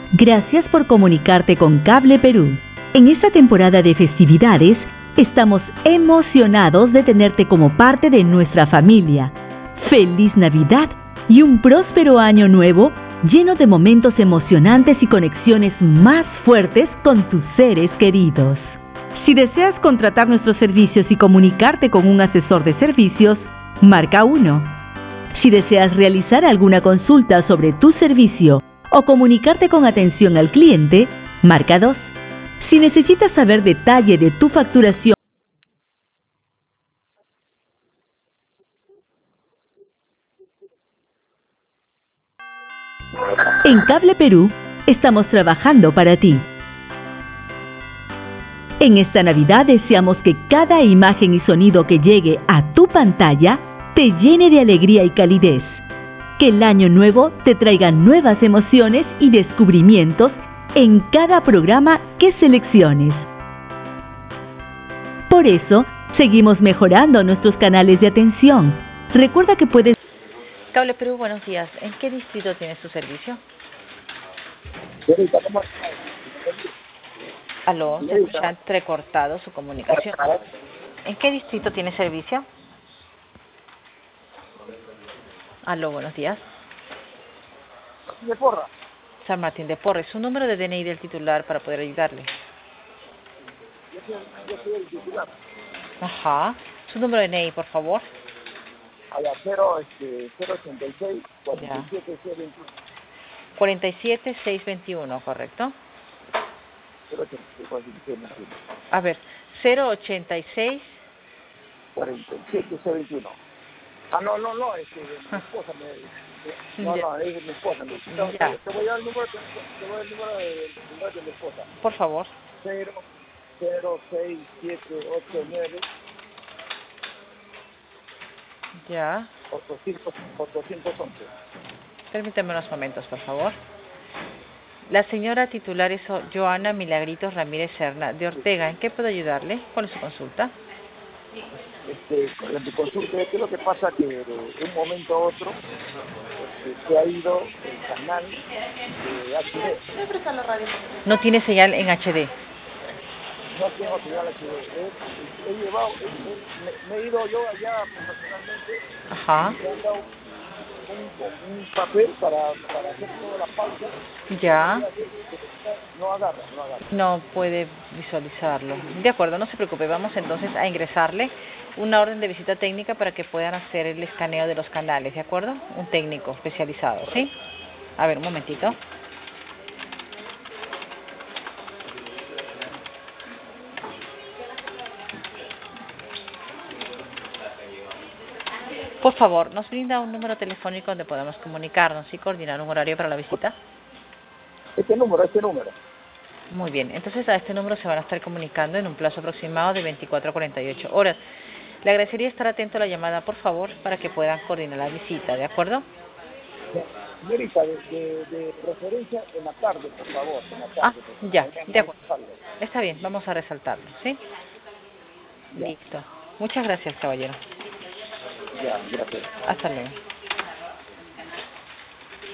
Gracias por comunicarte con Cable Perú. En esta temporada de festividades, estamos emocionados de tenerte como parte de nuestra familia. ¡Feliz Navidad y un próspero año nuevo lleno de momentos emocionantes y conexiones más fuertes con tus seres queridos! Si deseas contratar nuestros servicios y comunicarte con un asesor de servicios, marca 1. Si deseas realizar alguna consulta sobre tu servicio o comunicarte con atención al cliente, marca 2. Si necesitas saber detalle de tu facturación, en Cable Perú estamos trabajando para ti. En esta Navidad deseamos que cada imagen y sonido que llegue a tu pantalla te llene de alegría y calidez. Que el año nuevo te traiga nuevas emociones y descubrimientos en cada programa que selecciones. Por eso, seguimos mejorando nuestros canales de atención. Recuerda que puedes... Cable Perú, buenos días. ¿En qué distrito tiene su servicio? Aló, se escucha entrecortado su comunicación. ¿En qué distrito tiene servicio? Aló, buenos días. De Porra. San Martín de Porres. Su número de DNI del titular para poder ayudarle. Yo soy el titular. Ajá. Su número de DNI, por favor. Allá, 086 47 021. 47621, ¿correcto? 086 47 021. A ver, 086. 47 021. Ah, no, mi esposa es mi esposa. Ya. Te voy a dar el número, de mi esposa. Por favor. 06789 Ya. 811. Permítame unos momentos, por favor. La señora titular es Joana Milagritos Ramírez Serna de Ortega. ¿En qué puedo ayudarle? ¿Cuál es su consulta? En mi consulta, ¿qué es lo que pasa? Que de un momento a otro se ha ido el canal de HD. No tiene señal en HD. No tengo señal HD. Me he ido yo allá profesionalmente. Ajá. Me han dado un papel para hacer toda la pauta. Ya. No agarra. No puede visualizarlo. De acuerdo, no se preocupe. Vamos entonces a ingresarle una orden de visita técnica para que puedan hacer el escaneo de los canales, ¿de acuerdo? Un técnico especializado, ¿sí? A ver, un momentito. Por favor, ¿nos brinda un número telefónico donde podamos comunicarnos y coordinar un horario para la visita? Este número. Muy bien, entonces a este número se van a estar comunicando en un plazo aproximado de 24 a 48 horas. Le agradecería estar atento a la llamada, por favor, para que puedan coordinar la visita, ¿de acuerdo? Señorita, de referencia en la tarde, por favor. En la tarde, ya, de acuerdo. Está bien, vamos a resaltarlo, ¿sí? Ya. Listo. Muchas gracias, caballero. Ya, gracias. Hasta luego.